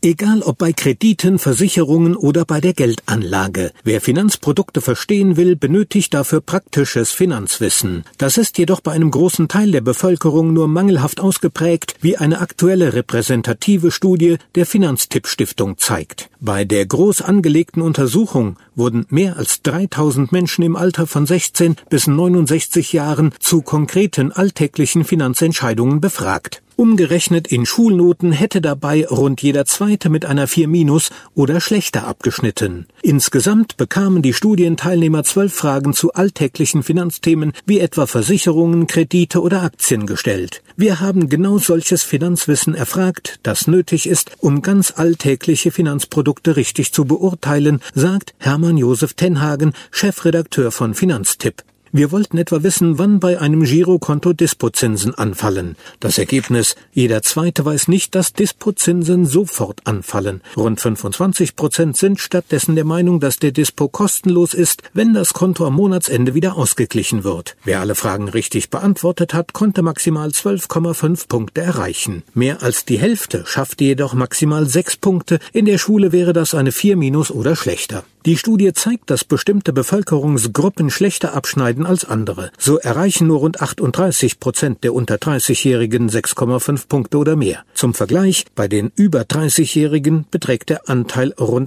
Egal ob bei Krediten, Versicherungen oder bei der Geldanlage. Wer Finanzprodukte verstehen will, benötigt dafür praktisches Finanzwissen. Das ist jedoch bei einem großen Teil der Bevölkerung nur mangelhaft ausgeprägt, wie eine aktuelle repräsentative Studie der Finanztipp-Stiftung zeigt. Bei der groß angelegten Untersuchung wurden mehr als 3000 Menschen im Alter von 16 bis 69 Jahren zu konkreten alltäglichen Finanzentscheidungen befragt. Umgerechnet in Schulnoten hätte dabei rund jeder Zweite mit einer 4- oder schlechter abgeschnitten. Insgesamt bekamen die Studienteilnehmer 12 Fragen zu alltäglichen Finanzthemen wie etwa Versicherungen, Kredite oder Aktien gestellt. Wir haben genau solches Finanzwissen erfragt, das nötig ist, um ganz alltägliche Finanzprodukte richtig zu beurteilen, sagt Hermann Josef Tenhagen, Chefredakteur von Finanztipp. Wir wollten etwa wissen, wann bei einem Girokonto Dispozinsen anfallen. Das Ergebnis: jeder Zweite weiß nicht, dass Dispozinsen sofort anfallen. Rund 25% sind stattdessen der Meinung, dass der Dispo kostenlos ist, wenn das Konto am Monatsende wieder ausgeglichen wird. Wer alle Fragen richtig beantwortet hat, konnte maximal 12,5 Punkte erreichen. Mehr als die Hälfte schaffte jedoch maximal 6 Punkte. In der Schule wäre das eine 4- oder schlechter. Die Studie zeigt, dass bestimmte Bevölkerungsgruppen schlechter abschneiden als andere. So erreichen nur rund 38% der unter 30-Jährigen 6,5 Punkte oder mehr. Zum Vergleich, bei den über 30-Jährigen beträgt der Anteil rund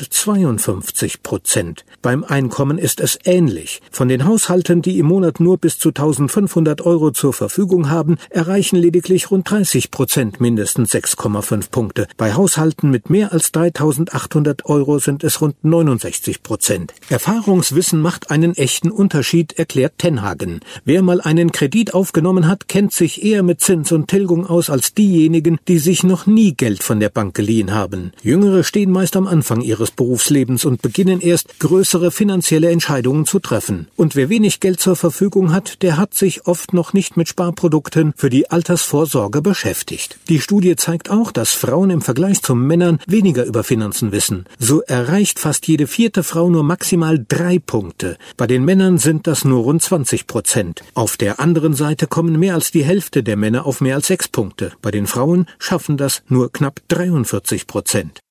52%. Beim Einkommen ist es ähnlich. Von den Haushalten, die im Monat nur bis zu 1.500 Euro zur Verfügung haben, erreichen lediglich rund 30% mindestens 6,5 Punkte. Bei Haushalten mit mehr als 3.800 Euro sind es rund 69%. Erfahrungswissen macht einen echten Unterschied, erklärt Tenhagen. Wer mal einen Kredit aufgenommen hat, kennt sich eher mit Zins und Tilgung aus als diejenigen, die sich noch nie Geld von der Bank geliehen haben. Jüngere stehen meist am Anfang ihres Berufslebens und beginnen erst, größere finanzielle Entscheidungen zu treffen. Und wer wenig Geld zur Verfügung hat, der hat sich oft noch nicht mit Sparprodukten für die Altersvorsorge beschäftigt. Die Studie zeigt auch, dass Frauen im Vergleich zu Männern weniger über Finanzen wissen. So erreicht fast jede 4. Frau nur maximal 3 Punkte. Bei den Männern sind das nur rund 20%. Auf der anderen Seite kommen mehr als die Hälfte der Männer auf mehr als 6 Punkte. Bei den Frauen schaffen das nur knapp 43%.